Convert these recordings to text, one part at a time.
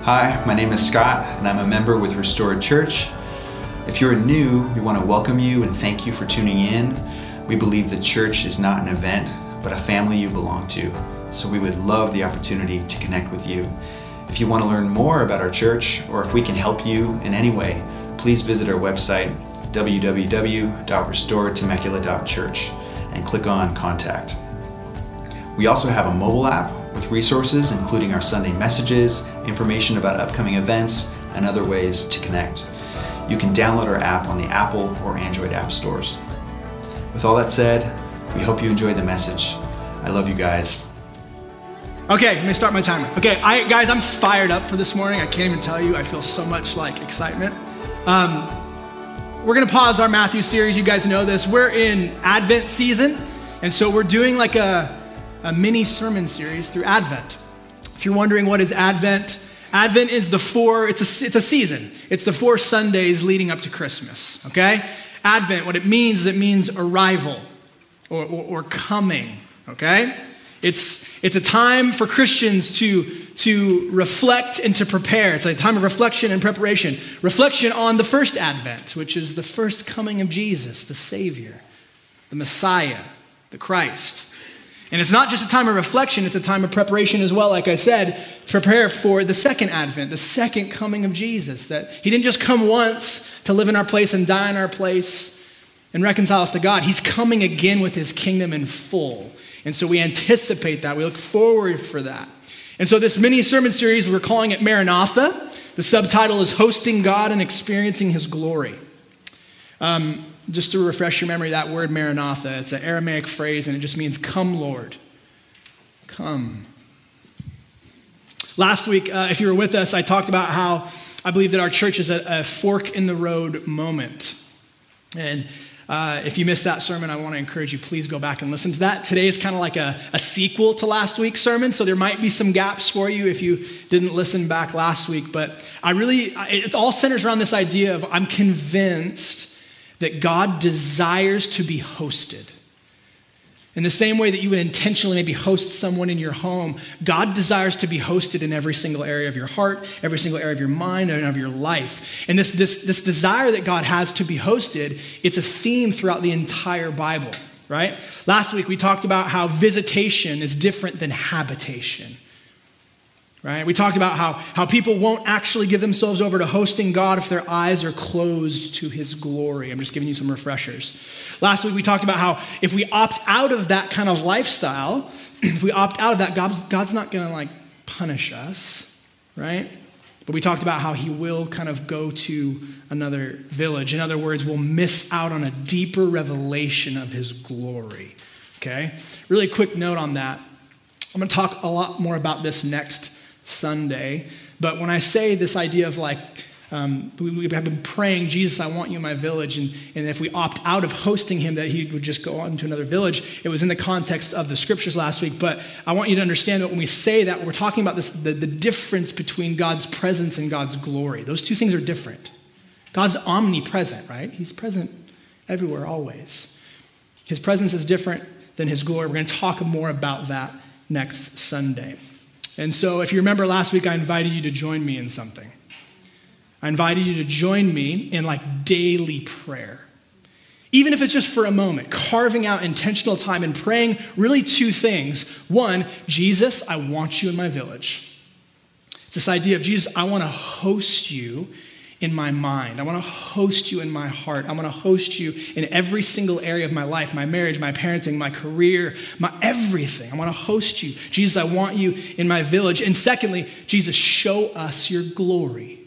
Hi, my name is Scott, and I'm a member with Restored Church. If you're new, we want to welcome you and thank you for tuning in. We believe the church is not an event, but a family you belong to, so we would love the opportunity to connect with you. If you want to learn more about our church, or if we can help you in any way, please visit our website, www.restoredtemecula.church, and click on Contact. We also have a mobile app with resources including our Sunday messages, information about upcoming events, and other ways to connect. You can download our app on the Apple or Android app stores. With all that said, we hope you enjoyed the message. I love you guys. Okay, let me start my timer. Okay, guys, I'm fired up for this morning. I can't even tell you. I feel so much excitement. We're gonna pause our Matthew series. You guys know this. We're in Advent season, and so we're doing a mini sermon series through Advent. If you're wondering what is Advent, Advent is it's a season. It's the 4 Sundays leading up to Christmas, okay? Advent, what it means is it means arrival or coming, okay? It's a time for Christians to reflect and to prepare. It's a time of reflection and preparation. Reflection on the first Advent, which is the first coming of Jesus, the Savior, the Messiah, the Christ. And it's not just a time of reflection, it's a time of preparation as well, like I said, to prepare for the second Advent, the second coming of Jesus, that he didn't just come once to live in our place and die in our place and reconcile us to God. He's coming again with his kingdom in full. And so we anticipate that. We look forward for that. And so this mini sermon series, we're calling it Maranatha. The subtitle is Hosting God and Experiencing His Glory. Just to refresh your memory, that word Maranatha, it's an Aramaic phrase and it just means come, Lord. Come. Last week, if you were with us, I talked about how I believe that our church is at a fork in the road moment. And if you missed that sermon, I want to encourage you, please go back and listen to that. Today is kind of like a sequel to last week's sermon, so there might be some gaps for you if you didn't listen back last week. But it all centers around this idea of I'm convinced that God desires to be hosted. In the same way that you would intentionally maybe host someone in your home, God desires to be hosted in every single area of your heart, every single area of your mind, and of your life. And this desire that God has to be hosted, it's a theme throughout the entire Bible, right? Last week we talked about how visitation is different than habitation. Right? We talked about how people won't actually give themselves over to hosting God if their eyes are closed to his glory. I'm just giving you some refreshers. Last week we talked about how if we opt out of that kind of lifestyle, if we opt out of that, God's not going to punish us, right? But we talked about how he will kind of go to another village. In other words, we'll miss out on a deeper revelation of his glory, okay? Really quick note on that. I'm going to talk a lot more about this next Sunday, but when I say this idea of we have been praying, Jesus, I want you in my village, and if we opt out of hosting him, that he would just go on to another village. It was in the context of the scriptures last week, but I want you to understand that when we say that, we're talking about the difference between God's presence and God's glory. Those two things are different. God's omnipresent, right? He's present everywhere, always. His presence is different than his glory. We're going to talk more about that next Sunday. And so if you remember last week, I invited you to join me in something. I invited you to join me in daily prayer. Even if it's just for a moment, carving out intentional time and praying really 2 things. 1, Jesus, I want you in my village. It's this idea of Jesus, I want to host you in my mind. I want to host you in my heart. I want to host you in every single area of my life, my marriage, my parenting, my career, my everything. I want to host you. Jesus, I want you in my village. And secondly, Jesus, show us your glory.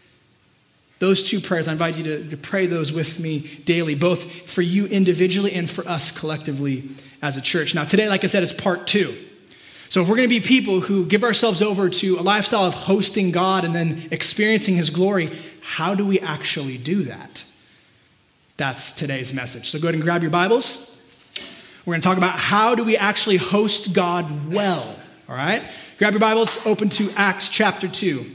Those 2 prayers, I invite you to pray those with me daily, both for you individually and for us collectively as a church. Now today, like I said, is part 2. So if we're going to be people who give ourselves over to a lifestyle of hosting God and then experiencing his glory, how do we actually do that? That's today's message. So go ahead and grab your Bibles. We're going to talk about how do we actually host God well, all right? Grab your Bibles, open to Acts chapter 2.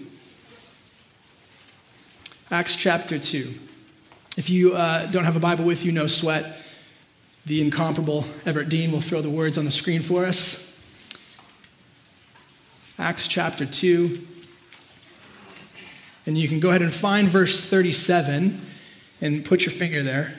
Acts chapter 2. If you don't have a Bible with you, no sweat. The incomparable Everett Dean will throw the words on the screen for us. Acts chapter 2. And you can go ahead and find verse 37 and put your finger there.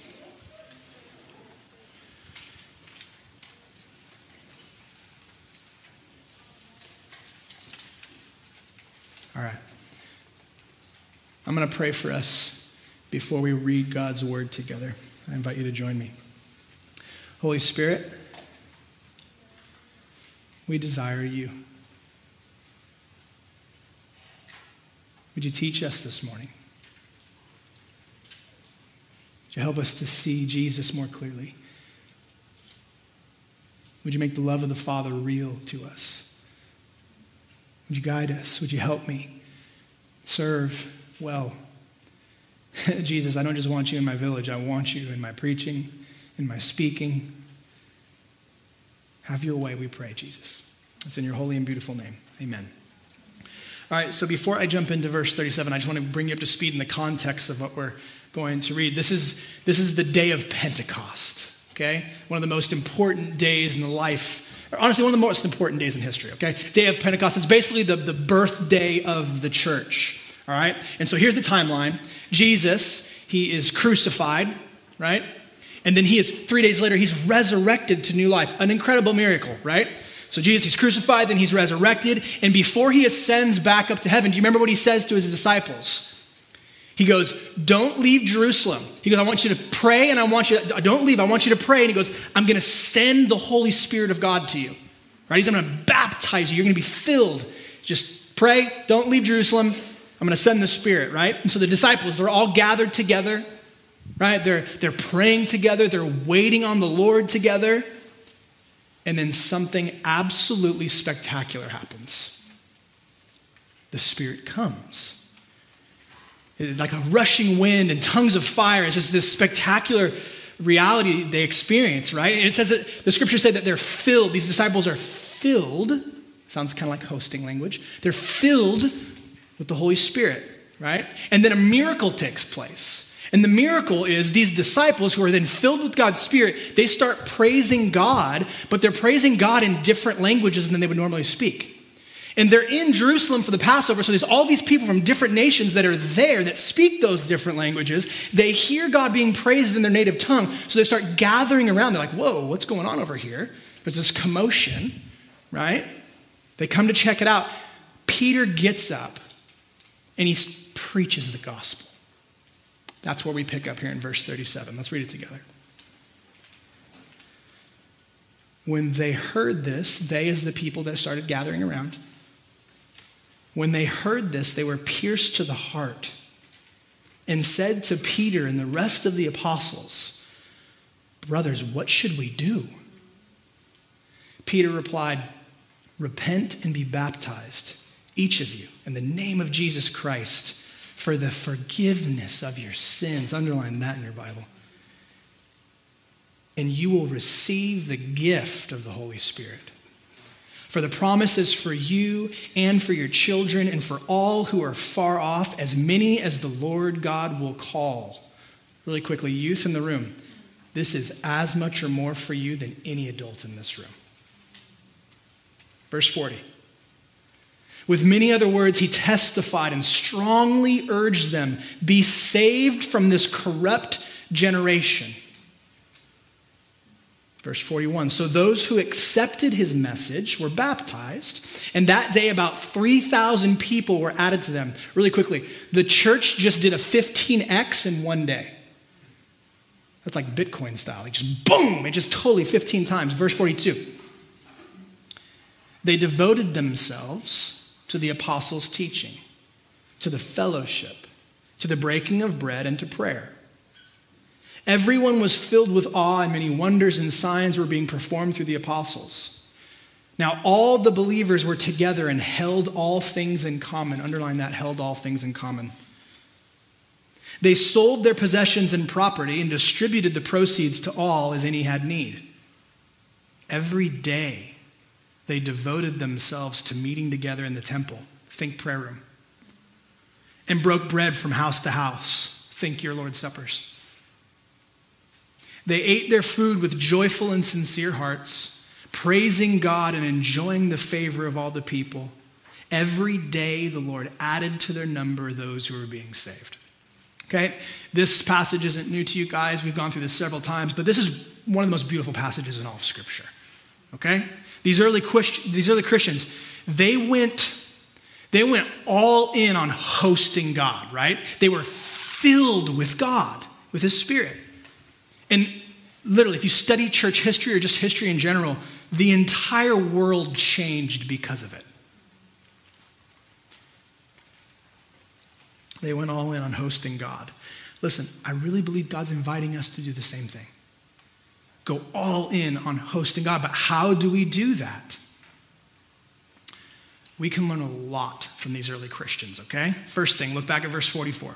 All right. I'm going to pray for us before we read God's word together. I invite you to join me. Holy Spirit, we desire you. Would you teach us this morning? Would you help us to see Jesus more clearly? Would you make the love of the Father real to us? Would you guide us? Would you help me serve well? Jesus, I don't just want you in my village. I want you in my preaching, in my speaking. Have your way, we pray, Jesus. It's in your holy and beautiful name. Amen. All right, so before I jump into verse 37, I just want to bring you up to speed in the context of what we're going to read. This is the day of Pentecost, okay? One of the most important days in the life, or honestly, one of the most important days in history, okay? Day of Pentecost is basically the birthday of the church, all right? And so here's the timeline. Jesus, he is crucified, right? And then 3 days later, he's resurrected to new life. An incredible miracle, right? So Jesus, he's crucified, then he's resurrected. And before he ascends back up to heaven, do you remember what he says to his disciples? He goes, don't leave Jerusalem. He goes, I want you to pray and I want you to pray. And he goes, I'm going to send the Holy Spirit of God to you. Right? He's going to baptize you. You're going to be filled. Just pray. Don't leave Jerusalem. I'm going to send the Spirit, right? And so the disciples, they're all gathered together, right? They're praying together. They're waiting on the Lord together. And then something absolutely spectacular happens. The Spirit comes. It's like a rushing wind and tongues of fire. It's just this spectacular reality they experience, right? And it says that the scriptures say that they're filled. These disciples are filled. Sounds kind of like hosting language. They're filled with the Holy Spirit, right? And then a miracle takes place. And the miracle is these disciples who are then filled with God's Spirit, they start praising God, but they're praising God in different languages than they would normally speak. And they're in Jerusalem for the Passover, so there's all these people from different nations that are there that speak those different languages. They hear God being praised in their native tongue, so they start gathering around. They're like, whoa, what's going on over here? There's this commotion, right? They come to check it out. Peter gets up and he preaches the gospel. That's where we pick up here in verse 37. Let's read it together. When they heard this, they as the people that started gathering around, when they heard this, they were pierced to the heart and said to Peter and the rest of the apostles, brothers, what should we do? Peter replied, repent and be baptized, each of you, in the name of Jesus Christ, for the forgiveness of your sins. Underline that in your Bible. And you will receive the gift of the Holy Spirit. For the promise is for you and for your children and for all who are far off, as many as the Lord God will call. Really quickly, youth in the room, this is as much or more for you than any adult in this room. Verse 40. With many other words, he testified and strongly urged them, be saved from this corrupt generation. Verse 41, so those who accepted his message were baptized, and that day about 3,000 people were added to them. Really quickly, the church just did a 15x in one day. That's like Bitcoin style. Like just boom, it just totally 15 times. Verse 42, they devoted themselves to the apostles' teaching, to the fellowship, to the breaking of bread, and to prayer. Everyone was filled with awe, and many wonders and signs were being performed through the apostles. Now all the believers were together and held all things in common. Underline that, held all things in common. They sold their possessions and property and distributed the proceeds to all as any had need. Every day they devoted themselves to meeting together in the temple. Think prayer room. And broke bread from house to house. Think your Lord's suppers. They ate their food with joyful and sincere hearts, praising God and enjoying the favor of all the people. every day the Lord added to their number those who were being saved. Okay? This passage isn't new to you guys. We've gone through this several times, but this is one of the most beautiful passages in all of Scripture. Okay? These early Christians, they went all in on hosting God, right? They were filled with God, with his Spirit. And literally, if you study church history or just history in general, the entire world changed because of it. They went all in on hosting God. Listen, I really believe God's inviting us to do the same thing. Go all in on hosting God. But how do we do that? We can learn a lot from these early Christians, okay? First thing, look back at verse 44.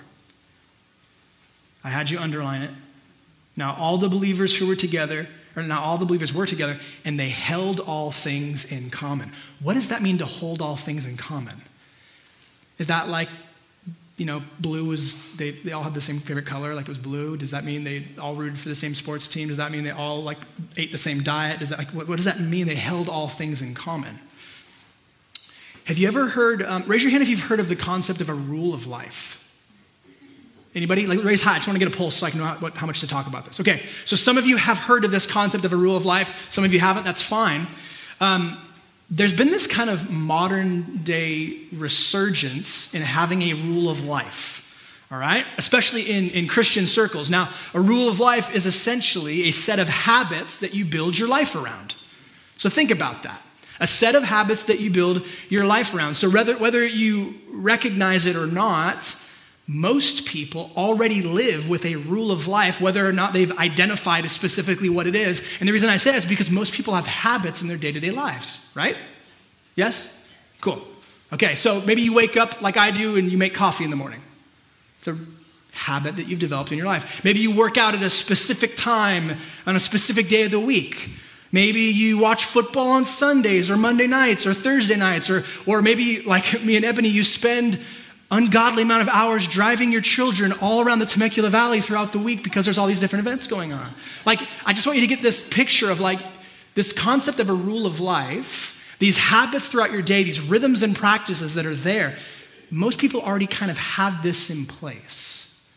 I had you underline it. Now all the believers were together, and they held all things in common. What does that mean to hold all things in common? Is that like, blue was, they all had the same favorite color, like it was blue? Does that mean they all rooted for the same sports team? Does that mean they all ate the same diet? What does that mean they held all things in common? Have you ever heard, raise your hand if you've heard of the concept of a rule of life. Anybody? Raise high. I just want to get a pulse so I can know how much to talk about this. Okay, so some of you have heard of this concept of a rule of life. Some of you haven't. That's fine. There's been this kind of modern day resurgence in having a rule of life, all right? Especially in Christian circles. Now, a rule of life is essentially a set of habits that you build your life around. So think about that. A set of habits that you build your life around. So whether you recognize it or not, most people already live with a rule of life, whether or not they've identified specifically what it is. And the reason I say that is because most people have habits in their day-to-day lives, right? Yes? Cool. Okay, so maybe you wake up like I do and you make coffee in the morning. It's a habit that you've developed in your life. Maybe you work out at a specific time on a specific day of the week. Maybe you watch football on Sundays or Monday nights or Thursday nights, or maybe like me and Ebony, you spend ungodly amount of hours driving your children all around the Temecula Valley throughout the week because there's all these different events going on. Like, I just want you to get this picture of like this concept of a rule of life, these habits throughout your day, these rhythms and practices that are there. Most people already kind of have this in place.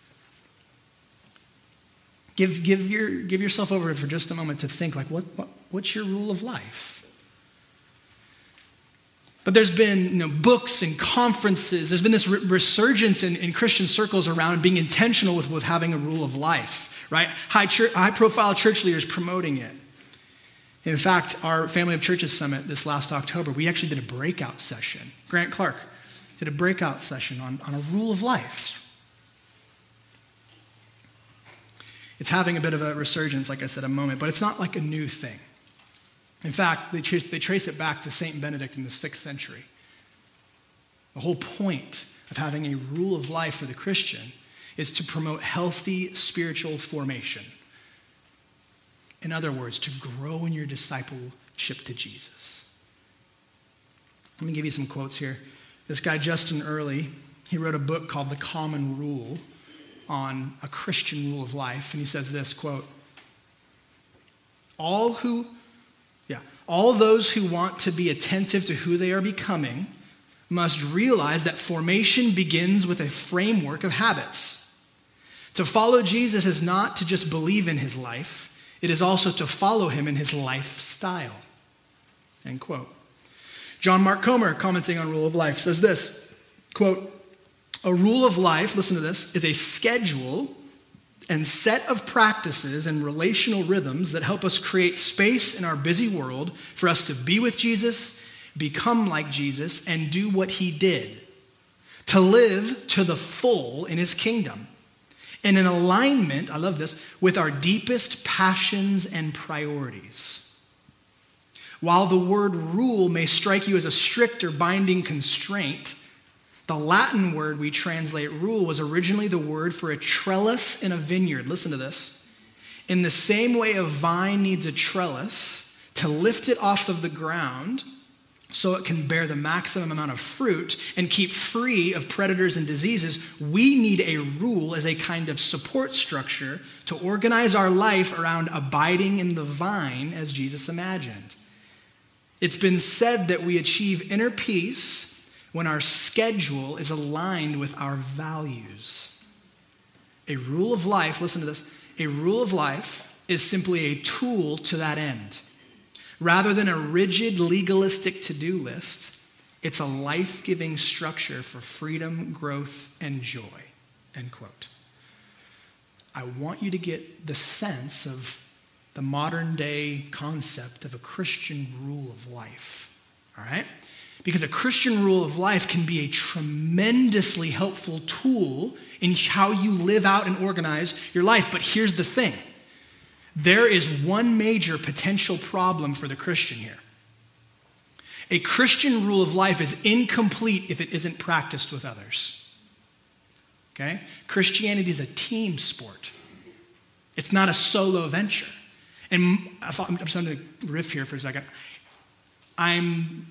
Give yourself over for just a moment to think like, what's your rule of life? But there's been books and conferences. There's been this resurgence in Christian circles around being intentional with having a rule of life, right? High-profile church leaders promoting it. In fact, our Family of Churches Summit this last October, we actually did a breakout session. Grant Clark did a breakout session on a rule of life. It's having a bit of a resurgence, like I said a moment, but it's not like a new thing. In fact, they trace it back to Saint Benedict in the 6th century. The whole point of having a rule of life for the Christian is to promote healthy spiritual formation. In other words, to grow in your discipleship to Jesus. Let me give you some quotes here. This guy, Justin Earley, he wrote a book called The Common Rule on a Christian rule of life. And he says this, quote, all those who want to be attentive to who they are becoming must realize that formation begins with a framework of habits. To follow Jesus is not to just believe in his life, it is also to follow him in his lifestyle. End quote. John Mark Comer, commenting on rule of life, says this, quote, a rule of life, listen to this, is a schedule and set of practices and relational rhythms that help us create space in our busy world for us to be with Jesus, become like Jesus, and do what he did. To live to the full in his kingdom. And in alignment, I love this, with our deepest passions and priorities. While the word rule may strike you as a strict or binding constraint, the Latin word we translate rule was originally the word for a trellis in a vineyard. Listen to this. In the same way a vine needs a trellis to lift it off of the ground so it can bear the maximum amount of fruit and keep free of predators and diseases, we need a rule as a kind of support structure to organize our life around abiding in the vine as Jesus imagined. It's been said that we achieve inner peace when our schedule is aligned with our values. A rule of life, listen to this, a rule of life is simply a tool to that end. Rather than a rigid, legalistic to-do list, it's a life-giving structure for freedom, growth, and joy, end quote. I want you to get the sense of the modern day concept of a Christian rule of life, all right? Because a Christian rule of life can be a tremendously helpful tool in how you live out and organize your life. But here's the thing. There is one major potential problem for the Christian here. A Christian rule of life is incomplete if it isn't practiced with others. Okay? Christianity is a team sport. It's not a solo venture. And I'm just going to riff here for a second. I'm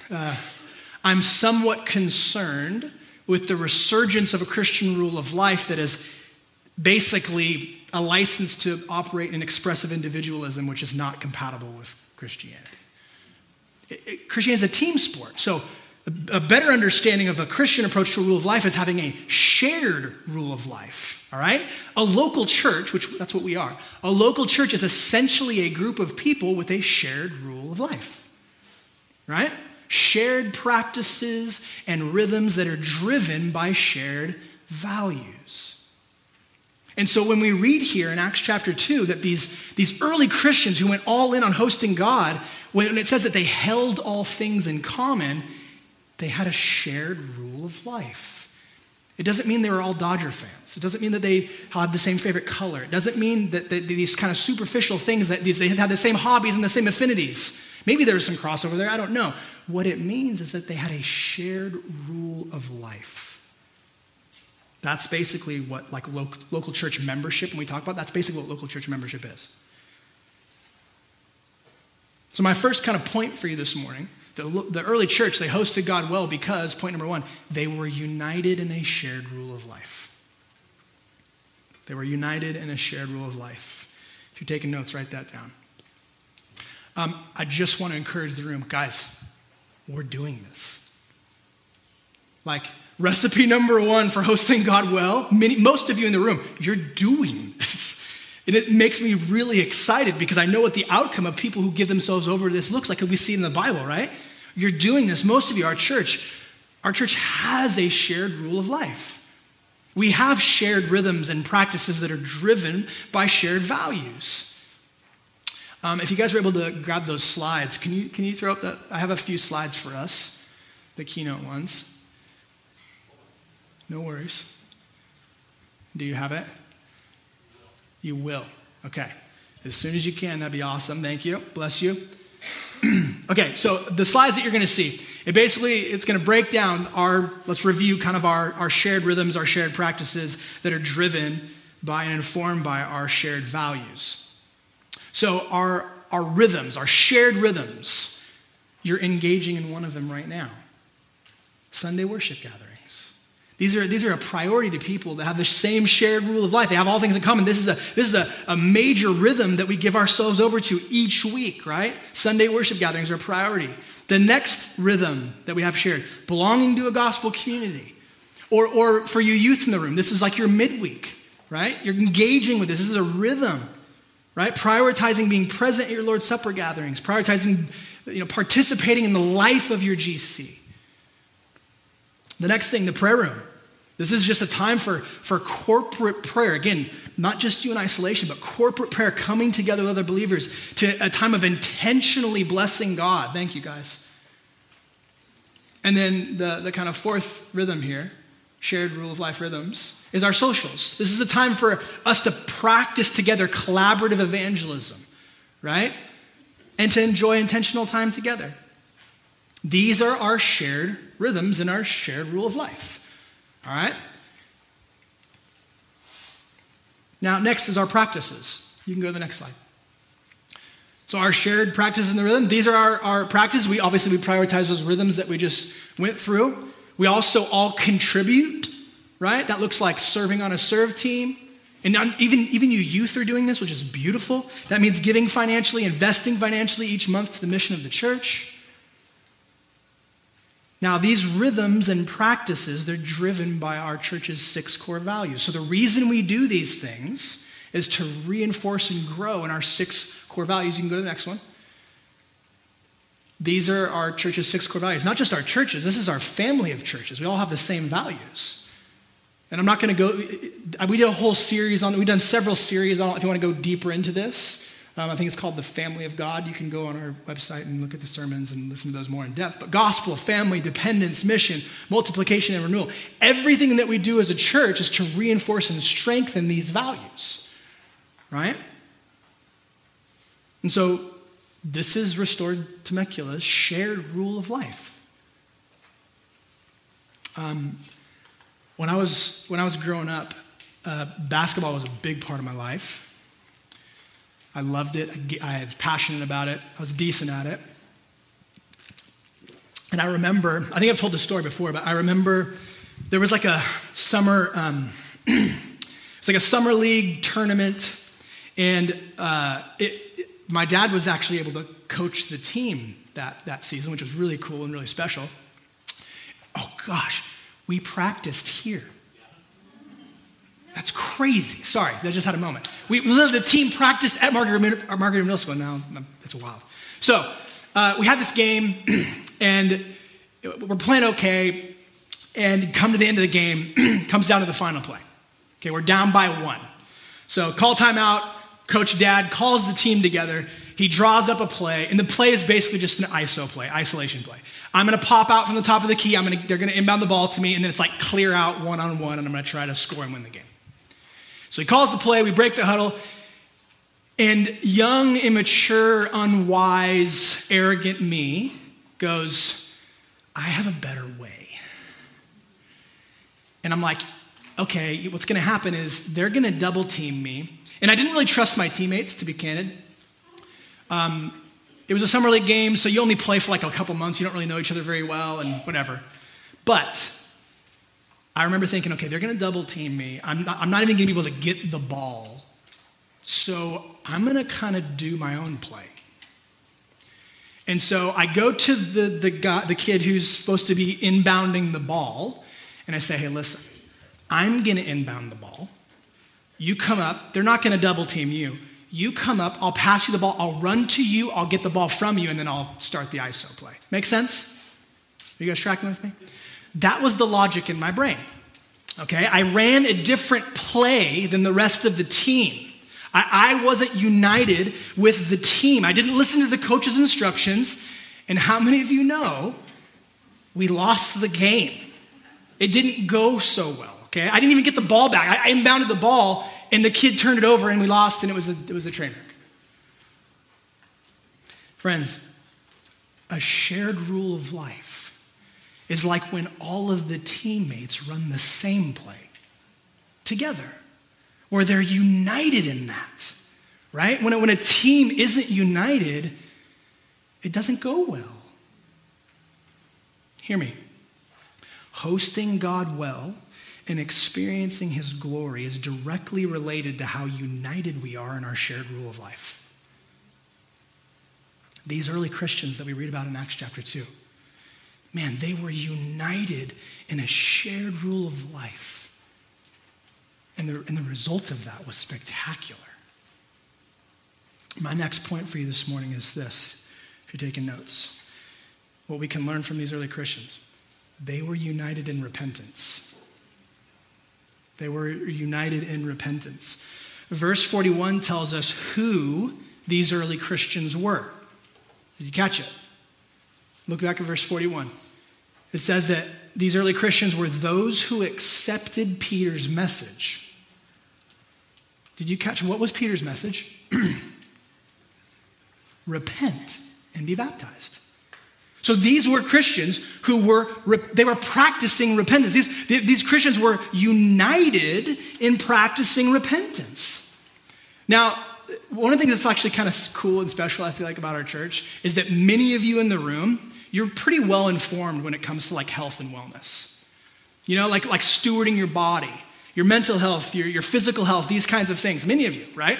somewhat concerned with the resurgence of a Christian rule of life that is basically a license to operate in expressive individualism, which is not compatible with Christianity. Christianity is a team sport. So a better understanding of a Christian approach to a rule of life is having a shared rule of life, all right? A local church, which that's what we are, a local church is essentially a group of people with a shared rule of life, right? Shared practices and rhythms that are driven by shared values. And so when we read here in Acts chapter 2 that these early Christians who went all in on hosting God, when it says that they held all things in common, they had a shared rule of life. It doesn't mean they were all Dodger fans. It doesn't mean that they had the same favorite color. It doesn't mean that these kind of superficial things, that they had the same hobbies and the same affinities. Maybe there was some crossover there, I don't know. What it means is that they had a shared rule of life. That's basically what like local church membership, when we talk about, that's basically what local church membership is. So my first kind of point for you this morning, the early church, they hosted God well because, point number one, they were united in a shared rule of life. They were united in a shared rule of life. If you're taking notes, write that down. I just want to encourage the room, guys, we're doing this. Like, recipe number one for hosting God well, most of you in the room, you're doing this. And it makes me really excited because I know what the outcome of people who give themselves over to this looks like. We see it in the Bible, right? You're doing this. Most of you, our church has a shared rule of life. We have shared rhythms and practices that are driven by shared values. If you guys were able to grab those slides, can you throw up that? I have a few slides for us, the keynote ones. No worries. Do you have it? You will. Okay. As soon as you can, that'd be awesome. Thank you. Bless you. Okay, so the slides that you're going to see, it's going to break down let's review kind of our shared rhythms, our shared practices that are driven by and informed by our shared values. So our rhythms, our shared rhythms, you're engaging in one of them right now. Sunday worship gatherings. These are a priority to people that have the same shared rule of life. They have all things in common. This is a major rhythm that we give ourselves over to each week, right? Sunday worship gatherings are a priority. The next rhythm that we have shared, belonging to a gospel community. Or for you youth in the room, this is like your midweek, right? You're engaging with this. This is a rhythm, right? Prioritizing being present at your Lord's Supper gatherings, prioritizing, participating in the life of your GC. The next thing, the prayer room. This is just a time for corporate prayer. Again, not just you in isolation, but corporate prayer, coming together with other believers to a time of intentionally blessing God. Thank you, guys. And then the kind of fourth rhythm here, shared rule of life rhythms, is our socials. This is a time for us to practice together collaborative evangelism, right? And to enjoy intentional time together. These are our shared rhythms and our shared rule of life. All right? Now, next is our practices. You can go to the next slide. So our shared practices and the rhythm, these are our practices. We prioritize those rhythms that we just went through. We also all contribute, right? That looks like serving on a serve team. And even you youth are doing this, which is beautiful. That means giving financially, investing financially each month to the mission of the church. Now, these rhythms and practices, they're driven by our church's 6 core values. So the reason we do these things is to reinforce and grow in our 6 core values. You can go to the next one. These are our church's 6 core values. Not just our churches, this is our family of churches. We all have the same values. And I'm not going to go, we did a whole series on it. We've done several series on it. If you want to go deeper into this, I think it's called The Family of God. You can go on our website and look at the sermons and listen to those more in depth. But gospel, family, dependence, mission, multiplication, and renewal. Everything that we do as a church is to reinforce and strengthen these values, right? And so this is Restored Temecula's shared rule of life. When I was growing up, basketball was a big part of my life. I loved it. I was passionate about it. I was decent at it. And I remember, I think I've told this story before, but I remember there was like a summer, it's like a summer league tournament, and my dad was actually able to coach the team that season, which was really cool and really special. Oh gosh, we practiced here. That's crazy. Sorry, I just had a moment. The team practiced at Margarita Middle School. Now it's wild. So we had this game, and we're playing okay. And come to the end of the game, comes down to the final play. Okay, we're down by 1. So call timeout. Coach Dad calls the team together. He draws up a play, and the play is basically just an ISO play, isolation play. I'm going to pop out from the top of the key. They're going to inbound the ball to me, and then it's like clear out 1-on-1, and I'm going to try to score and win the game. So he calls the play, we break the huddle, and young, immature, unwise, arrogant me goes, I have a better way. And I'm like, okay, what's going to happen is they're going to double team me. And I didn't really trust my teammates, to be candid. It was a summer league game, so you only play for like a couple months. You don't really know each other very well and whatever. But I remember thinking, okay, they're going to double team me. I'm not even going to be able to get the ball. So I'm going to kind of do my own play. And so I go to the kid who's supposed to be inbounding the ball, and I say, hey, listen, I'm going to inbound the ball. You come up. They're not going to double team you. You come up. I'll pass you the ball. I'll run to you. I'll get the ball from you, and then I'll start the ISO play. Make sense? Are you guys tracking with me? That was the logic in my brain. Okay, I ran a different play than the rest of the team. I wasn't united with the team. I didn't listen to the coach's instructions. And how many of you know we lost the game? It didn't go so well, okay? I didn't even get the ball back. I inbounded the ball, and the kid turned it over, and we lost, and it was a train wreck. Friends, a shared rule of life is like when all of the teammates run the same play together, where they're united in that, right? When a team isn't united, it doesn't go well. Hear me. Hosting God well and experiencing his glory is directly related to how united we are in our shared rule of life. These early Christians that we read about in Acts chapter 2, man, they were united in a shared rule of life. And the result of that was spectacular. My next point for you this morning is this, if you're taking notes. What we can learn from these early Christians. They were united in repentance. They were united in repentance. Verse 41 tells us who these early Christians were. Did you catch it? Look back at verse 41. It says that these early Christians were those who accepted Peter's message. Did you catch what was Peter's message? Repent and be baptized. So these were Christians who were practicing repentance. These Christians were united in practicing repentance. Now, one of the things that's actually kind of cool and special, I feel like, about our church is that many of you in the room, you're pretty well informed when it comes to like health and wellness. You know, like stewarding your body, your mental health, your physical health, these kinds of things. Many of you, right?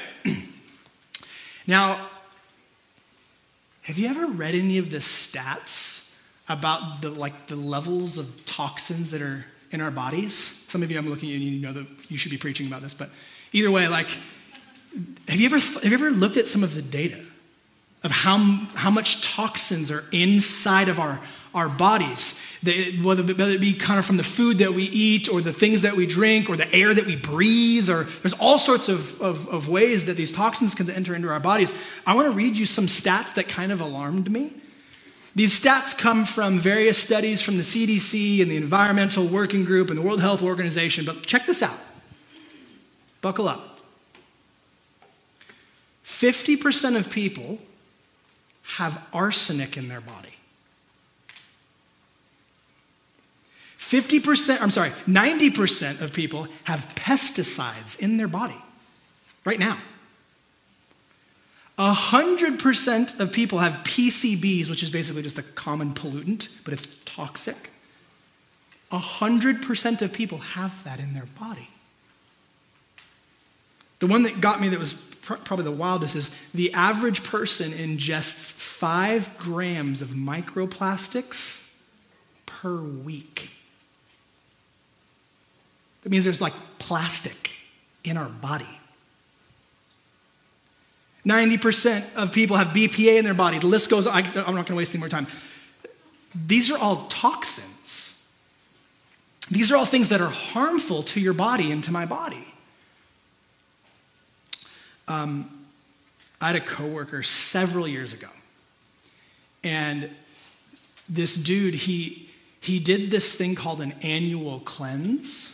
Now, have you ever read any of the stats about the levels of toxins that are in our bodies? Some of you, I'm looking at you, and you know that you should be preaching about this, but either way, have you ever looked at some of the data of how much toxins are inside of our bodies? Whether it be kind of from the food that we eat or the things that we drink or the air that we breathe, or there's all sorts of ways that these toxins can enter into our bodies. I want to read you some stats that kind of alarmed me. These stats come from various studies from the CDC and the Environmental Working Group and the World Health Organization, but check this out. Buckle up. 50% of people have arsenic in their body. 90% of people have pesticides in their body right now. 100% of people have PCBs, which is basically just a common pollutant, but it's toxic. 100% of people have that in their body. The one that got me that was probably the wildest is the average person ingests 5 grams of microplastics per week. That means there's plastic in our body. 90% of people have BPA in their body. The list goes on. I'm not going to waste any more time. These are all toxins. These are all things that are harmful to your body and to my body. I had a coworker several years ago. And this dude, he did this thing called an annual cleanse.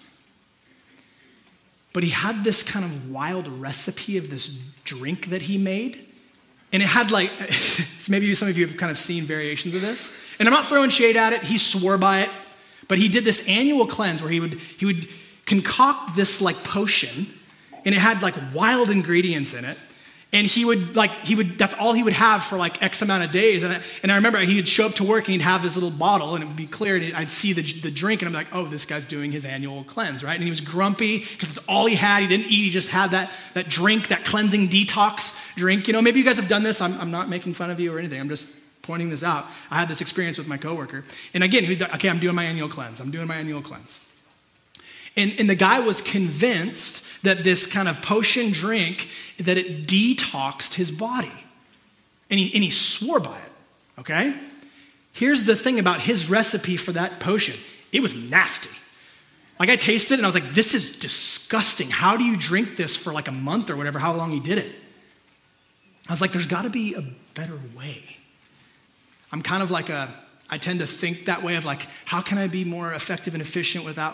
But he had this kind of wild recipe of this drink that he made. And it had so maybe some of you have kind of seen variations of this. And I'm not throwing shade at it. He swore by it. But he did this annual cleanse where he would concoct this potion. And it had wild ingredients in it. And he would that's all he would have for X amount of days. And I remember he'd show up to work and he'd have this little bottle and it would be clear. And I'd see the drink and I'm like, oh, this guy's doing his annual cleanse, right? And he was grumpy because it's all he had. He didn't eat. He just had that drink, that cleansing detox drink. Maybe you guys have done this. I'm not making fun of you or anything. I'm just pointing this out. I had this experience with my coworker. And again, okay, I'm doing my annual cleanse. I'm doing my annual cleanse. And the guy was convinced that this kind of potion drink, that it detoxed his body. And he swore by it, okay? Here's the thing about his recipe for that potion. It was nasty. I tasted it and I was like, this is disgusting. How do you drink this for a month or whatever, how long he did it? I was like, there's gotta be a better way. I'm kind of I tend to think that way of how can I be more effective and efficient without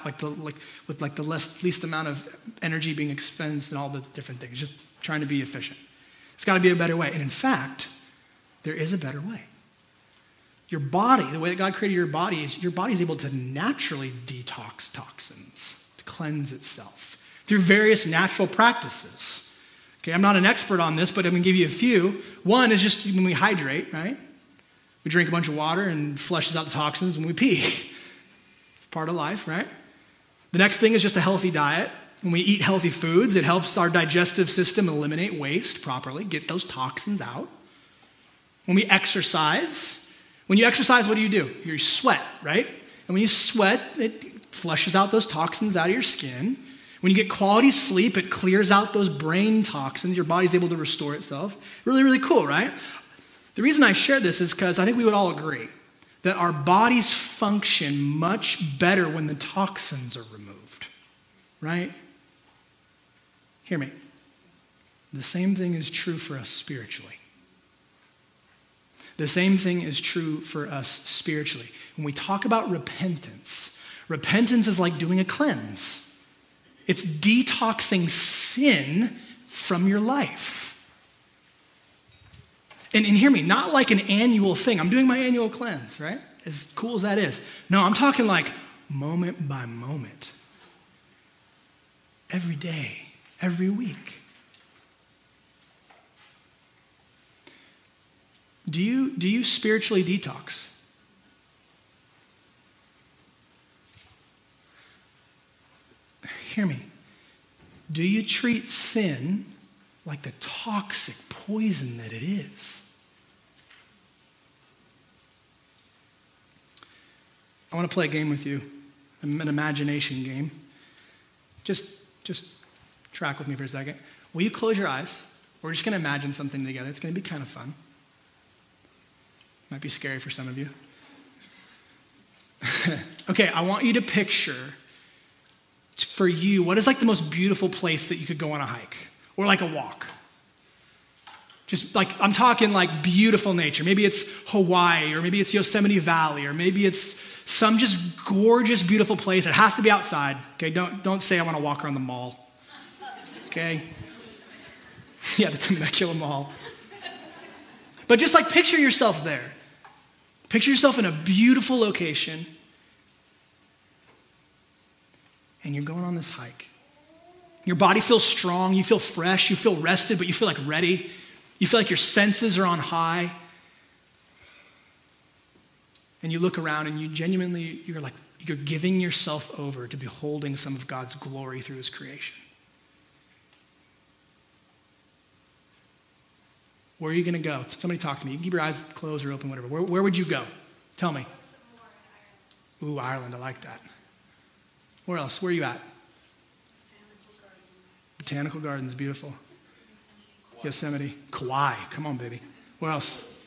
the least amount of energy being expended and all the different things, just trying to be efficient. It's got to be a better way. And in fact, there is a better way. Your body, the way that God created your body is able to naturally detox toxins, to cleanse itself through various natural practices. Okay, I'm not an expert on this, but I'm going to give you a few. One is just when we hydrate, right? We drink a bunch of water and flushes out the toxins when we pee. It's part of life, right? The next thing is just a healthy diet. When we eat healthy foods, it helps our digestive system eliminate waste properly, get those toxins out. When we exercise, what do? You sweat, right? And when you sweat, it flushes out those toxins out of your skin. When you get quality sleep, it clears out those brain toxins. Your body's able to restore itself. Really, really cool, right? The reason I share this is because I think we would all agree that our bodies function much better when the toxins are removed, right? Hear me. The same thing is true for us spiritually. The same thing is true for us spiritually. When we talk about repentance is like doing a cleanse. It's detoxing sin from your life. And hear me, not like an annual thing. I'm doing my annual cleanse, right? As cool as that is. No, I'm talking moment by moment. Every day, every week. Do you spiritually detox? Hear me. Do you treat sin like the toxic poison that it is? want to play a game with you, an imagination game. Just track with me for a second. Will you close your eyes? We're just going to imagine something together. It's going to be kind of fun. Might be scary for some of you. Okay, I want you to picture, for you, what is like the most beautiful place that you could go on a hike or like a walk? Just like, I'm talking like beautiful nature. Maybe it's Hawaii, or maybe it's Yosemite Valley, or maybe it's some just gorgeous, beautiful place. It has to be outside. Okay, don't say I want to walk around the mall. Okay? Yeah, the Temecula Mall. But just like picture yourself there. Picture yourself in a beautiful location. And you're going on this hike. Your body feels strong, you feel fresh, you feel rested, but you feel like ready. You feel like your senses are on high. And you look around and you genuinely, you're giving yourself over to beholding some of God's glory through his creation. Where are you going to go? Somebody talk to me. You can keep your eyes closed or open, whatever. Where would you go? Tell me. Ooh, Ireland. I like that. Where else? Where are you at? Botanical Gardens. Beautiful. Yosemite. Kauai. Come on, baby. Where else?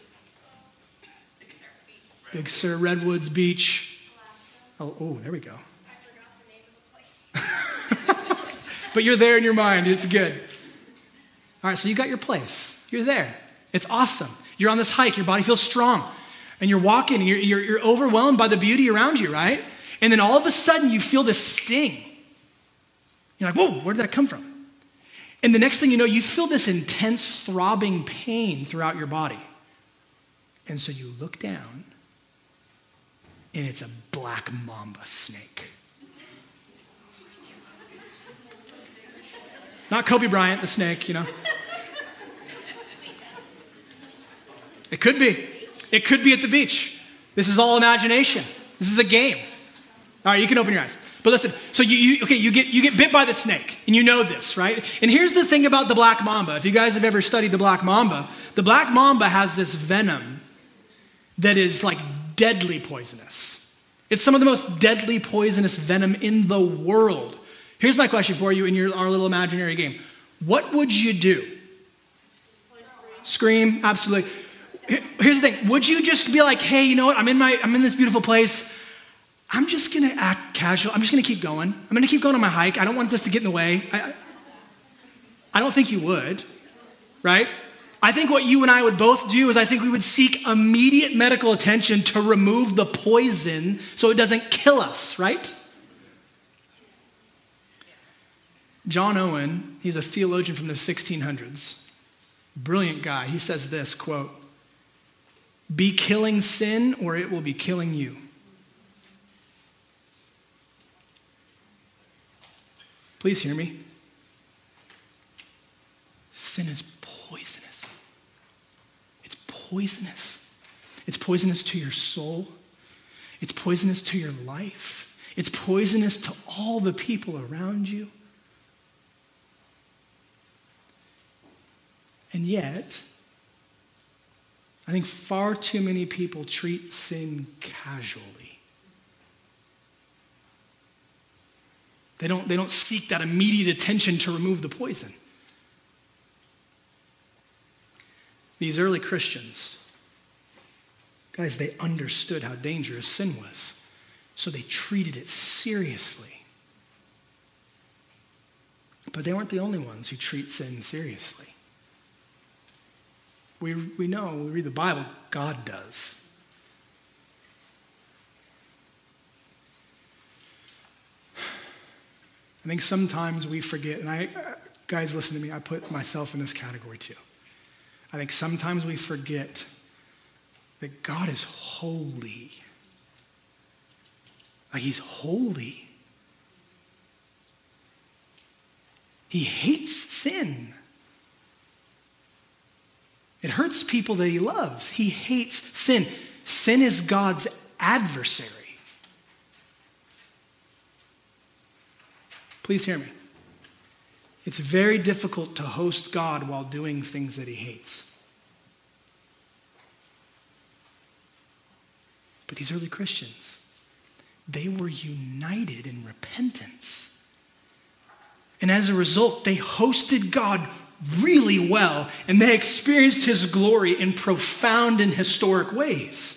Big Sur, Redwoods Beach. Oh, there we go. I forgot the name of the place. But you're there in your mind. It's good. All right, so you got your place. You're there. It's awesome. You're on this hike. Your body feels strong. And you're walking. And you're overwhelmed by the beauty around you, right? And then all of a sudden, you feel this sting. You're like, whoa, where did that come from? And the next thing you know, you feel this intense throbbing pain throughout your body. And so you look down, and it's a black mamba snake. Not Kobe Bryant, the snake, you know. It could be. It could be at the beach. This is all imagination. This is a game. All right, you can open your eyes. But listen, so you get bit by the snake, and you know this, right? And here's the thing about the black mamba. If you guys have ever studied the black mamba has this venom that is like deadly poisonous. It's some of the most deadly poisonous venom in the world. Here's my question for you in our little imaginary game. What would you do? Scream, absolutely. Here's the thing. Would you just be like, hey, you know what? I'm in this beautiful place. I'm just going to act casual. I'm just going to keep going. I'm going to keep going on my hike. I don't want this to get in the way. I don't think you would, right? I think what you and I would both do is I think we would seek immediate medical attention to remove the poison so it doesn't kill us, right? John Owen, he's a theologian from the 1600s. Brilliant guy. He says this, quote, "Be killing sin or it will be killing you." Please hear me. Sin is poisonous. It's poisonous. It's poisonous to your soul. It's poisonous to your life. It's poisonous to all the people around you. And yet, I think far too many people treat sin casually. They don't seek that immediate attention to remove the poison. These early Christians, guys, they understood how dangerous sin was, so they treated it seriously. But they weren't the only ones who treat sin seriously. We know, we read the Bible, God does. I think sometimes we forget, and guys, listen to me, I put myself in this category too. I think sometimes we forget that God is holy. Like he's holy. He hates sin. It hurts people that he loves. He hates sin. Sin is God's adversary. Please hear me. It's very difficult to host God while doing things that he hates. But these early Christians, they were united in repentance. And as a result, they hosted God really well, and they experienced his glory in profound and historic ways.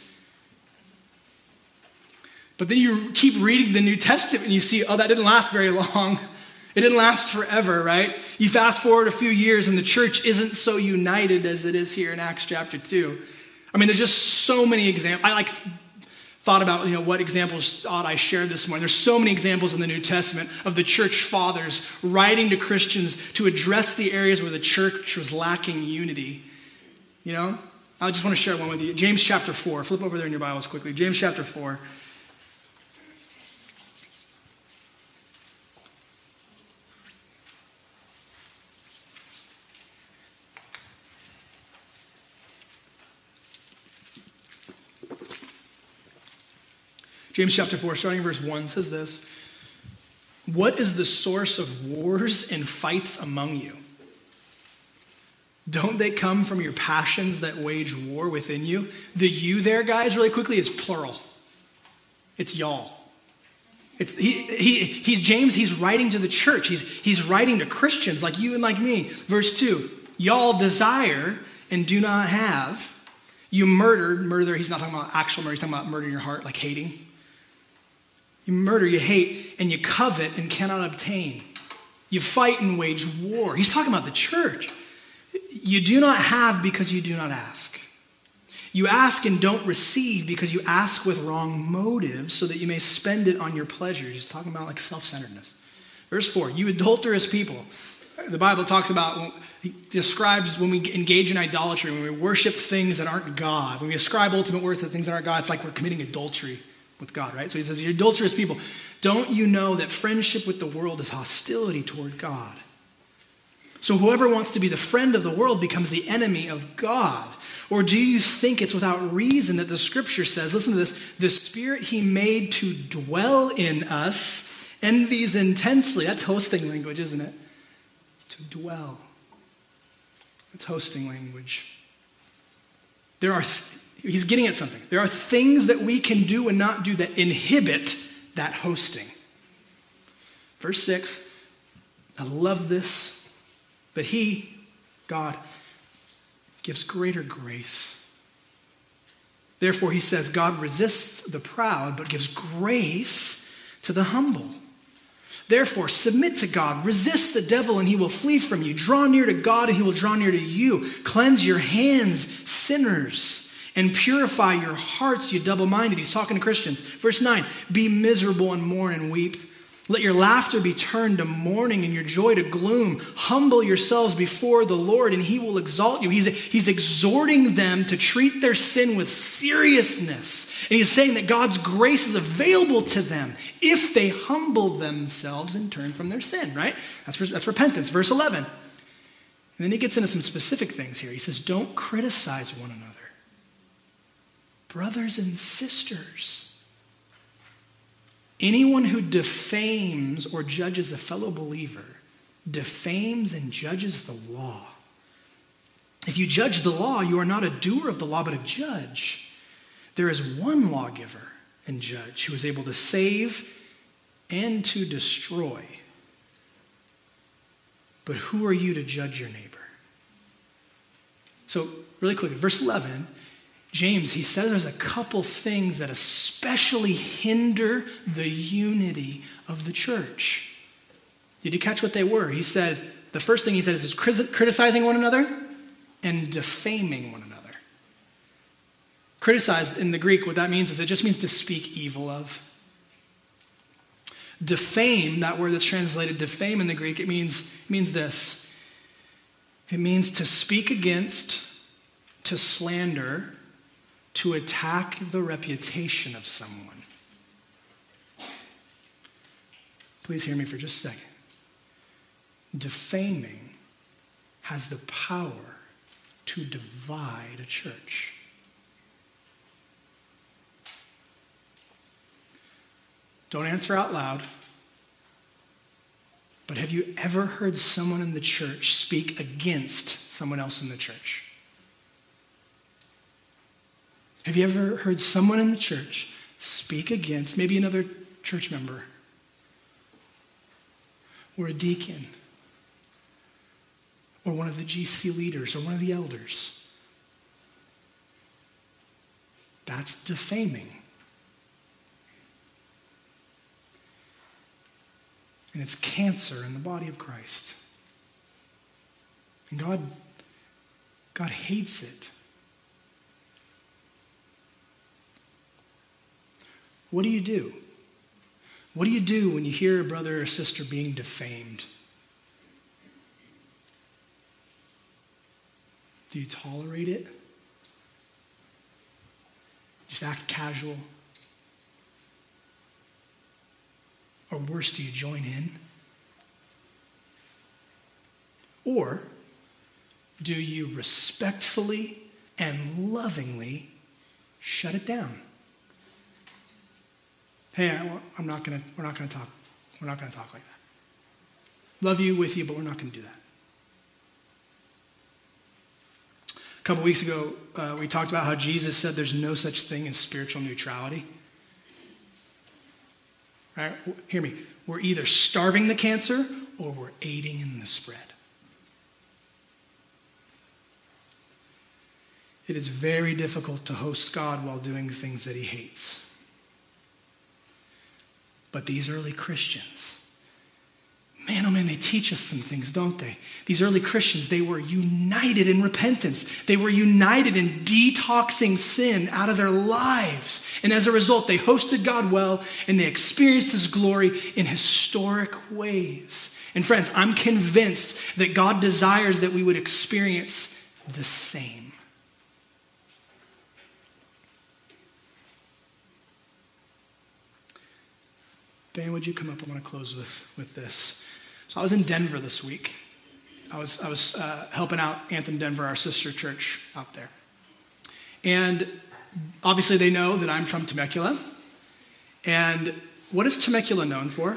But then you keep reading the New Testament and you see, oh, that didn't last very long. It didn't last forever, right? You fast forward a few years and the church isn't so united as it is here in Acts chapter 2. I mean, there's just so many examples. I thought about, what examples ought I share this morning. There's so many examples in the New Testament of the church fathers writing to Christians to address the areas where the church was lacking unity. I just want to share one with you. James chapter 4. Flip over there in your Bibles quickly. James chapter 4. James chapter 4, starting in verse 1, says this: "What is the source of wars and fights among you? Don't they come from your passions that wage war within you?" The you there, guys, really quickly, is plural. It's y'all. He's James, he's writing to the church. He's writing to Christians like you and like me. Verse 2, "Y'all desire and do not have. You murder there, he's not talking about actual murder, he's talking about murder in your heart, like hating. You murder, you hate, and you covet and cannot obtain. You fight and wage war." He's talking about the church. "You do not have because you do not ask. You ask and don't receive because you ask with wrong motives so that you may spend it on your pleasures." He's talking about like self-centeredness. Verse 4, "You adulterous people." The Bible talks about, he describes when we engage in idolatry, when we worship things that aren't God, when we ascribe ultimate worth to things that aren't God, it's like we're committing adultery with God, right? So he says, "You adulterous people, don't you know that friendship with the world is hostility toward God? So whoever wants to be the friend of the world becomes the enemy of God. Or do you think it's without reason that the scripture says," listen to this, "the spirit he made to dwell in us envies intensely." That's hosting language, isn't it? To dwell. That's hosting language. He's getting at something. There are things that we can do and not do that inhibit that hosting. Verse 6, I love this. "But he," God, "gives greater grace. Therefore," he says, "God resists the proud, but gives grace to the humble. Therefore, submit to God, resist the devil, and he will flee from you. Draw near to God, and he will draw near to you. Cleanse your hands, sinners, and purify your hearts, you double-minded." He's talking to Christians. Verse 9, "Be miserable and mourn and weep. Let your laughter be turned to mourning and your joy to gloom. Humble yourselves before the Lord, and he will exalt you." He's exhorting them to treat their sin with seriousness. And he's saying that God's grace is available to them if they humble themselves and turn from their sin, right? That's repentance. Verse 11. And then he gets into some specific things here. He says, "Don't criticize one another. Brothers and sisters, anyone who defames or judges a fellow believer defames and judges the law. If you judge the law, you are not a doer of the law, but a judge. There is one lawgiver and judge who is able to save and to destroy. But who are you to judge your neighbor?" So really quickly, verse 11, James, he says there's a couple things that especially hinder the unity of the church. Did you catch what they were? He said, the first thing he said is criticizing one another and defaming one another. Criticize, in the Greek, what that means is it just means to speak evil of. Defame, that word that's translated defame in the Greek, it means this. It means to speak against, to slander, to attack the reputation of someone. Please hear me for just a second. Defaming has the power to divide a church. Don't answer out loud. But have you ever heard someone in the church speak against someone else in the church? Have you ever heard someone in the church speak against maybe another church member or a deacon or one of the GC leaders or one of the elders. That's defaming. And it's cancer in the body of Christ. And God hates it. What do you do? What do you do when you hear a brother or sister being defamed? Do you tolerate it? Just act casual? Or worse, do you join in? Or do you respectfully and lovingly shut it down? Hey, we're not going to talk. We're not going to talk like that. Love you, with you, but we're not going to do that. A couple weeks ago, we talked about how Jesus said there's no such thing as spiritual neutrality. Right? Hear me. We're either starving the cancer or we're aiding in the spread. It is very difficult to host God while doing things that he hates. But these early Christians, man, oh man, they teach us some things, don't they? These early Christians, they were united in repentance. They were united in detoxing sin out of their lives. And as a result, they hosted God well, and they experienced his glory in historic ways. And friends, I'm convinced that God desires that we would experience the same. Ben, would you come up? I want to close with this. So I was in Denver this week. I was helping out Anthem Denver, our sister church out there. And obviously they know that I'm from Temecula. And what is Temecula known for?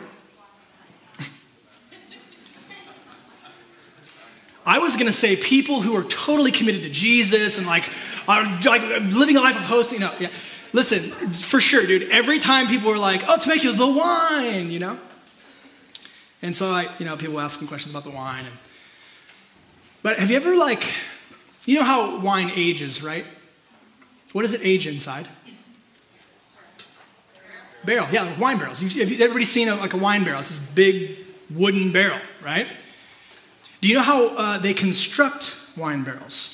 I was going to say people who are totally committed to Jesus and are living a life of hosting. Yeah. Listen, for sure, dude. Every time people were like, "Oh, Temecula, the wine," And so people asking questions about the wine. But have you ever you know how wine ages, right? What does it age inside? Barrel, yeah, wine barrels. Everybody's seen a wine barrel. It's this big wooden barrel, right? Do you know how they construct wine barrels?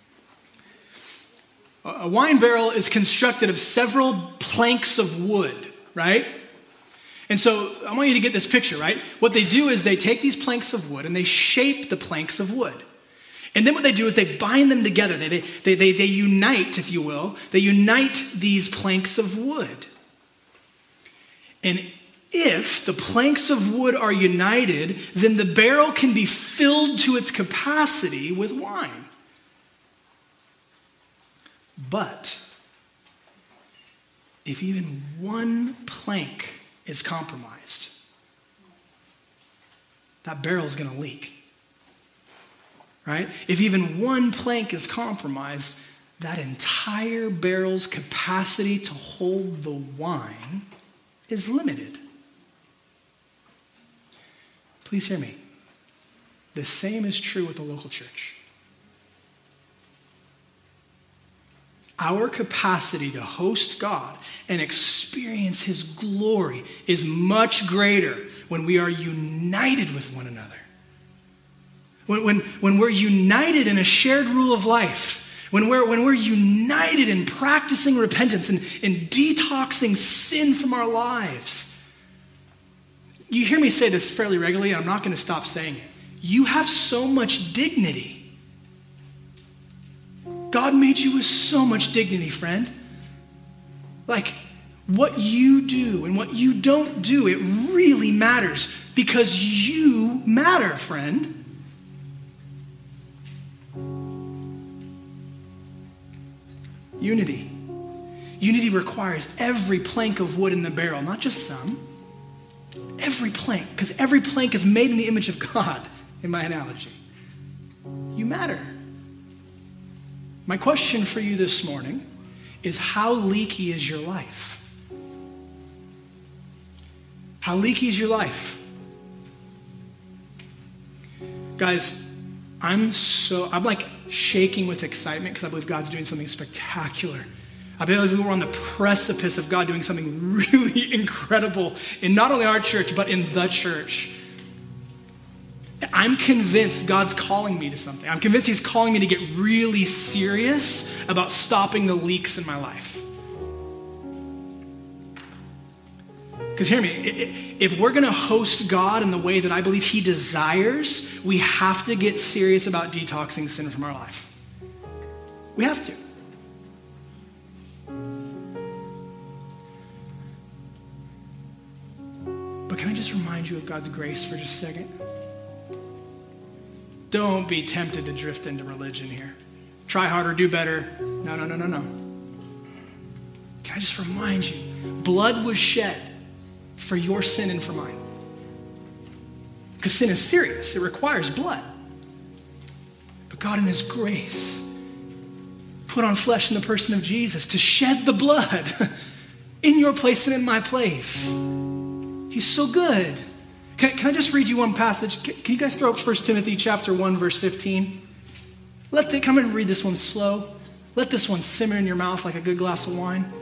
A wine barrel is constructed of several planks of wood, right? And so I want you to get this picture, right? What they do is they take these planks of wood and they shape the planks of wood. And then what they do is they bind them together. They unite, if you will. They unite these planks of wood. And if the planks of wood are united, then the barrel can be filled to its capacity with wine. But if even one plank is compromised, that barrel is going to leak. Right? If even one plank is compromised, that entire barrel's capacity to hold the wine is limited. Please hear me. The same is true with the local church. Our capacity to host God and experience his glory is much greater when we are united with one another. When we're united in a shared rule of life, when we're united in practicing repentance and detoxing sin from our lives. You hear me say this fairly regularly, and I'm not going to stop saying it. You have so much dignity. God made you with so much dignity, friend. What you do and what you don't do, it really matters because you matter, friend. Unity. Unity requires every plank of wood in the barrel, not just some. Every plank, because every plank is made in the image of God, in my analogy. You matter. My question for you this morning is, how leaky is your life? How leaky is your life? Guys, I'm like shaking with excitement because I believe God's doing something spectacular. I believe we're on the precipice of God doing something really incredible in not only our church, but in the church. I'm convinced God's calling me to something. I'm convinced he's calling me to get really serious about stopping the leaks in my life. Because hear me, if we're going to host God in the way that I believe he desires, we have to get serious about detoxing sin from our life. We have to. But can I just remind you of God's grace for just a second? Don't be tempted to drift into religion here. Try harder, do better. No. Can I just remind you, blood was shed for your sin and for mine. Because sin is serious. It requires blood. But God in his grace put on flesh in the person of Jesus to shed the blood in your place and in my place. He's so good. Can I just read you one passage? Can you guys throw up 1 Timothy chapter 1, verse 15? Come and read this one slow. Let this one simmer in your mouth like a good glass of wine.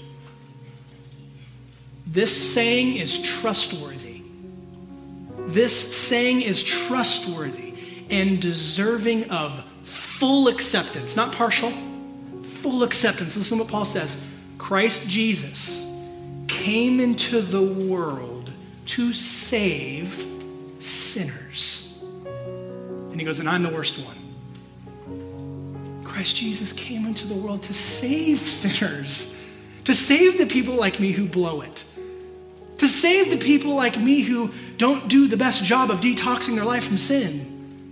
This saying is trustworthy. This saying is trustworthy and deserving of full acceptance, not partial, full acceptance. Listen to what Paul says. Christ Jesus came into the world to save sinners. And he goes, and I'm the worst one. Christ Jesus came into the world to save sinners, to save the people like me who blow it, to save the people like me who don't do the best job of detoxing their life from sin.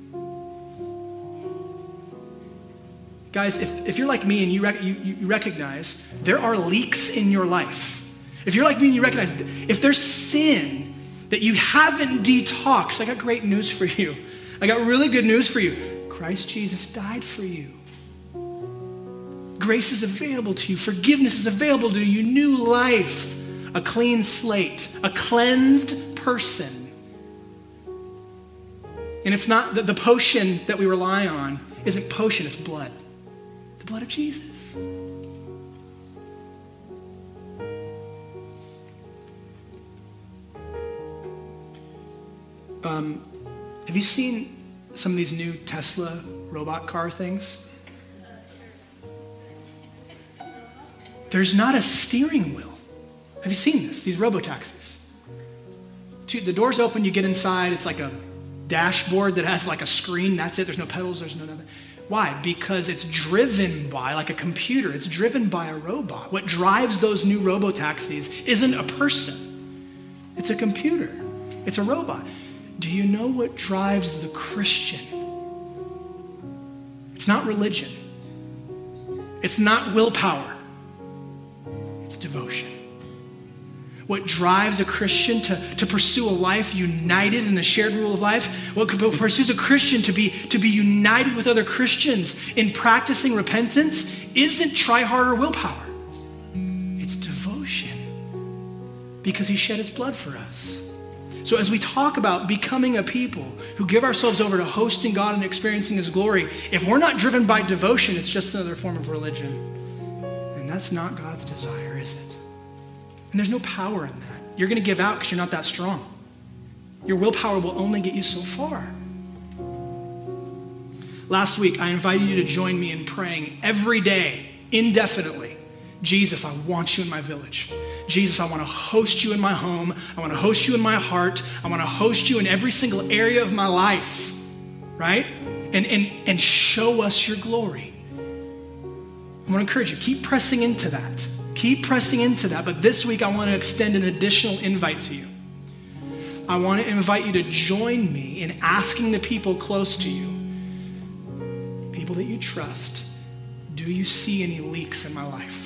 Guys, if you're like me and you recognize there are leaks in your life, if you're like me and you recognize if there's sin that you haven't detoxed, I got great news for you. I got really good news for you. Christ Jesus died for you. Grace is available to you. Forgiveness is available to you. New life, a clean slate, a cleansed person. And it's not the potion that we rely on isn't potion, it's blood. The blood of Jesus. Have you seen some of these new Tesla robot car things? There's not a steering wheel. Have you seen this? These robo-taxis. The doors open, you get inside, it's like a dashboard that has like a screen, that's it, there's no pedals, there's no nothing. Why? Because it's driven by, like a computer, it's driven by a robot. What drives those new robo-taxis isn't a person. It's a computer. It's a robot. Do you know what drives the Christian? It's not religion. It's not willpower. It's devotion. What drives a Christian to pursue a life united in the shared rule of life, what pursues a Christian to be united with other Christians in practicing repentance isn't try harder willpower. It's devotion because he shed his blood for us. So as we talk about becoming a people who give ourselves over to hosting God and experiencing his glory, if we're not driven by devotion, it's just another form of religion. And that's not God's desire, is it? And there's no power in that. You're going to give out because you're not that strong. Your willpower will only get you so far. Last week, I invited you to join me in praying every day, indefinitely. Jesus, I want you in my village. Jesus, I want to host you in my home. I want to host you in my heart. I want to host you in every single area of my life, right? And show us your glory. I want to encourage you, keep pressing into that. Keep pressing into that. But this week, I want to extend an additional invite to you. I want to invite you to join me in asking the people close to you, people that you trust, do you see any leaks in my life?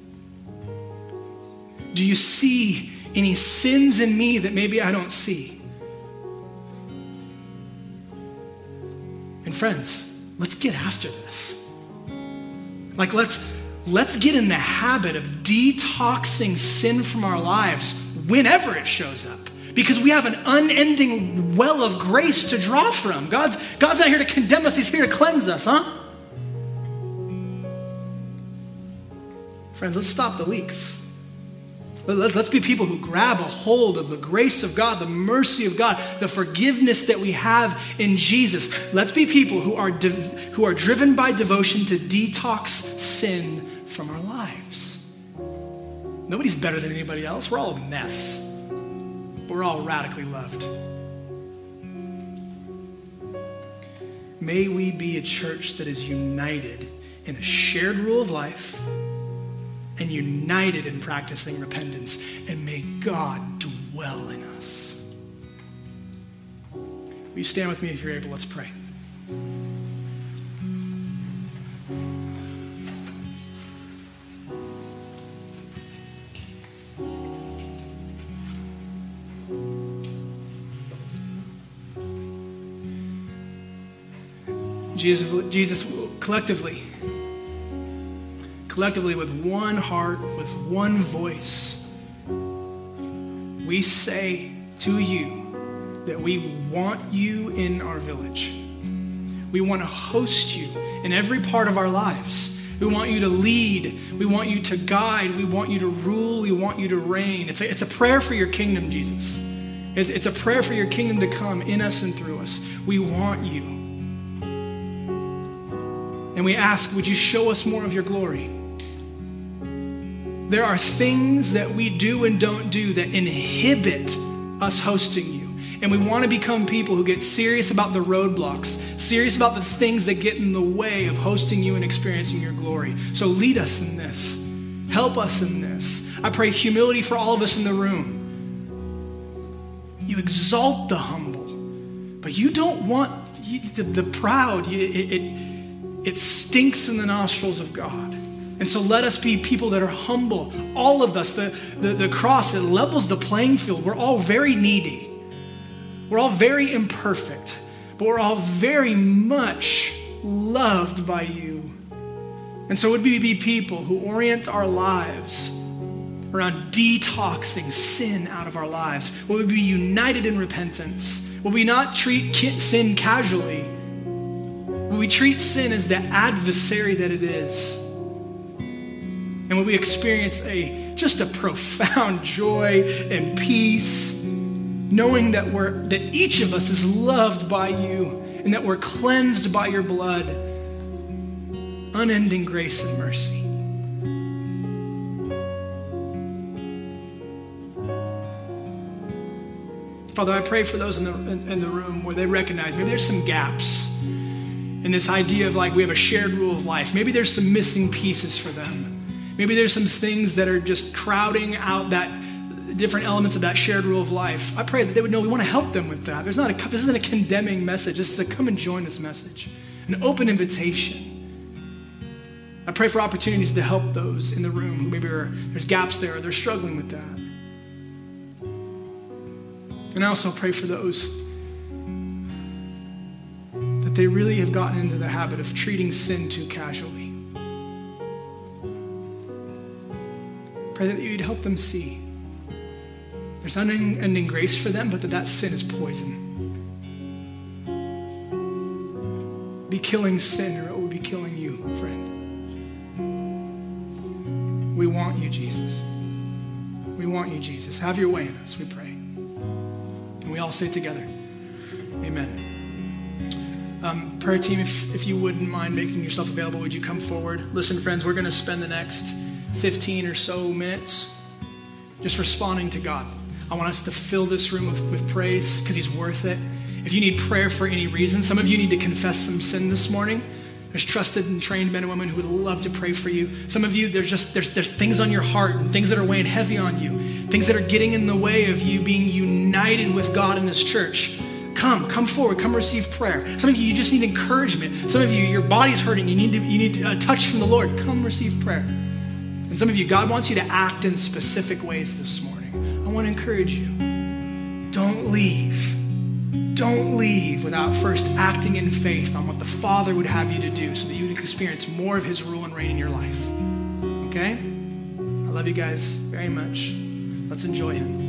Do you see any sins in me that maybe I don't see? And friends, let's get after this. Like let's get in the habit of detoxing sin from our lives whenever it shows up. because we have an unending well of grace to draw from. God's not here to condemn us, he's here to cleanse us, huh? Friends, let's stop the leaks. Let's be people who grab a hold of the grace of God, the mercy of God, the forgiveness that we have in Jesus. Let's be people who are driven by devotion to detox sin from our lives. Nobody's better than anybody else. We're all a mess. But we're all radically loved. May we be a church that is united in a shared rule of life and united in practicing repentance, and may God dwell in us. Will you stand with me if you're able? Let's pray. Jesus, collectively with one heart, with one voice, we say to you that we want you in our village. We want to host you in every part of our lives. We want you to lead. We want you to guide. We want you to rule. We want you to reign. It's a prayer for your kingdom, Jesus. It's a prayer for your kingdom to come in us and through us. We want you. And we ask, would you show us more of your glory? There are things that we do and don't do that inhibit us hosting you. And we want to become people who get serious about the roadblocks, serious about the things that get in the way of hosting you and experiencing your glory. So lead us in this. Help us in this. I pray humility for all of us in the room. You exalt the humble, but you don't want the proud. It stinks in the nostrils of God. And so let us be people that are humble. All of us, the cross, it levels the playing field. We're all very needy. We're all very imperfect, but we're all very much loved by you. And so would we be people who orient our lives around detoxing sin out of our lives? Will we be united in repentance? Will we not treat sin casually? Will we treat sin as the adversary that it is? And will we experience just a profound joy and peace, knowing that each of us is loved by you and that we're cleansed by your blood, unending grace and mercy. Father, I pray for those in the room where they recognize maybe there's some gaps in this idea of like we have a shared rule of life. Maybe there's some missing pieces for them. Maybe there's some things that are just crowding out that different elements of that shared rule of life. I pray that they would know we want to help them with that. This isn't a condemning message. This is a come and join this message, an open invitation. I pray for opportunities to help those in the room who maybe there's gaps there or they're struggling with that. And I also pray for those that they really have gotten into the habit of treating sin too casually. Pray that you'd help them see there's unending grace for them, but that sin is poison. Be killing sin or it will be killing you, friend. We want you, Jesus. We want you, Jesus. Have your way in us, we pray. And we all say together, amen. Prayer team, if you wouldn't mind making yourself available, would you come forward? Listen, friends, we're going to spend the next 15 or so minutes just responding to God. I want us to fill this room with praise because he's worth it. If you need prayer for any reason, some of you need to confess some sin this morning. There's trusted and trained men and women who would love to pray for you. Some of you, there's things on your heart and things that are weighing heavy on you, things that are getting in the way of you being united with God in this church. Come forward, come receive prayer. Some of you just need encouragement. Some of you, your body's hurting, you need a touch from the Lord. Come receive prayer. And some of you, God wants you to act in specific ways this morning. I want to encourage you. Don't leave without first acting in faith on what the Father would have you to do so that you would experience more of his rule and reign in your life. Okay? I love you guys very much. Let's enjoy him.